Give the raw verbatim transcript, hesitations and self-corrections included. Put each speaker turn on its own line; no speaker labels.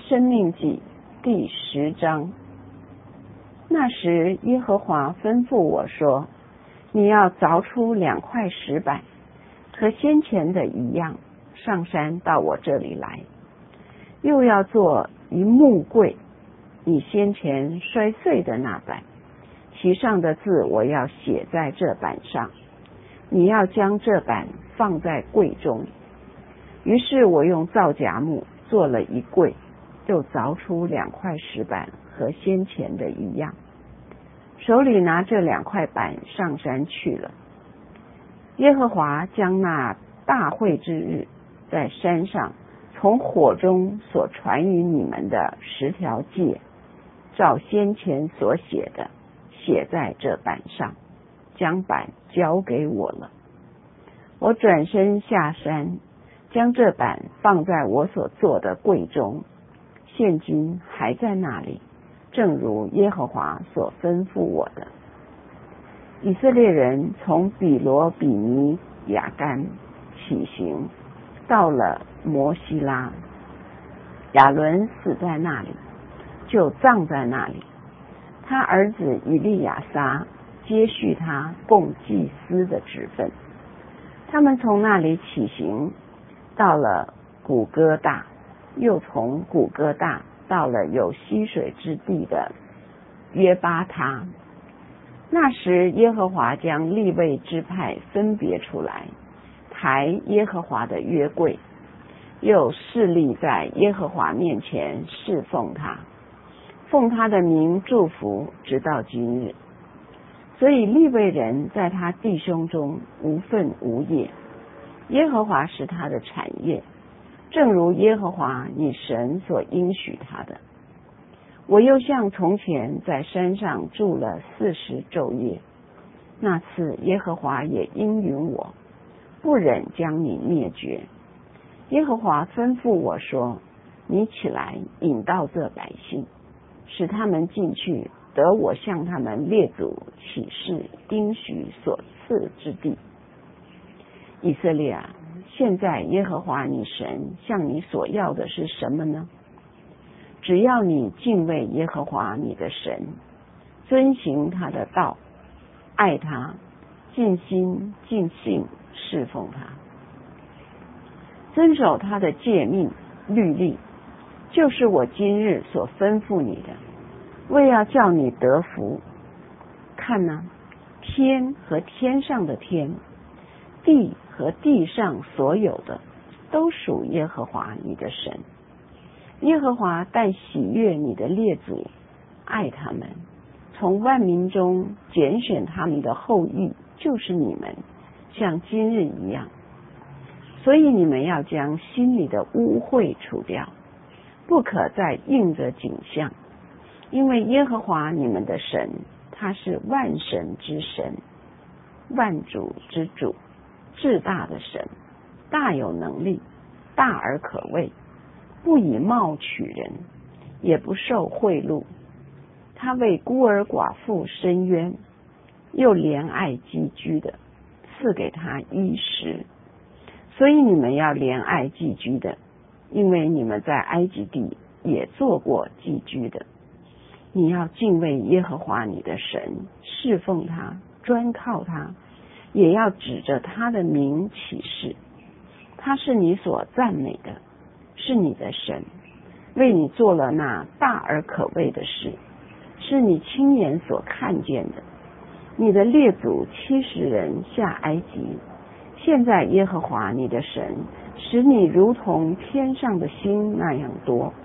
申命记第十章。那时耶和华吩咐我说，你要凿出两块石板，和先前的一样，上山到我这里来，又要做一木柜，你先前摔碎的那板，其上的字我要写在这板上，你要将这板放在柜中。于是我用皂荚木做了一柜，又凿出两块石板，和先前的一样，手里拿这两块板上山去了。耶和华将那大会之日，在山上从火中所传于你们的十条诫，照先前所写的，写在这板上，将板交给我了。我转身下山，将这板放在我所做的柜中，现今还在那里，正如耶和华所吩咐我的。以色列人从比罗比尼雅干起行，到了摩西拉，亚伦死在那里，就葬在那里。他儿子以利亚撒接续他供祭司的职分。他们从那里起行，到了古哥大，又从古哥大到了有溪水之地的约巴他。那时耶和华将利未支派分别出来，抬耶和华的约柜，又侍立在耶和华面前侍奉他，奉他的名祝福，直到今日。所以利未人在他弟兄中无分无业，耶和华是他的产业，正如耶和华你神所应许他的。我又像从前在山上住了四十昼夜，那次耶和华也应允我，不忍将你灭绝。耶和华吩咐我说，你起来引导这百姓，使他们进去得我向他们列祖起誓应许所赐之地。以色列啊，现在耶和华你神向你所要的是什么呢？只要你敬畏耶和华你的神，遵行他的道，爱他，尽心尽性侍奉他，遵守他的诫命律例，就是我今日所吩咐你的，为要叫你得福。看哪，天和天上的天，地和地上所有的，都属耶和华你的神。耶和华但喜悦你的列祖，爱他们，从万民中拣选他们的后裔，就是你们，像今日一样。所以你们要将心里的污秽除掉，不可再应着景象，因为耶和华你们的神，他是万神之神，万主之主，至大的神，大有能力，大而可畏，不以貌取人，也不受贿赂。他为孤儿寡妇伸冤，又怜爱寄居的，赐给他衣食。所以你们要怜爱寄居的，因为你们在埃及地也做过寄居的。你要敬畏耶和华你的神，侍奉他，专靠他，也要指着他的名起誓。他是你所赞美的，是你的神，为你做了那大而可畏的事，是你亲眼所看见的。你的列祖七十人下埃及，现在耶和华你的神使你如同天上的星那样多，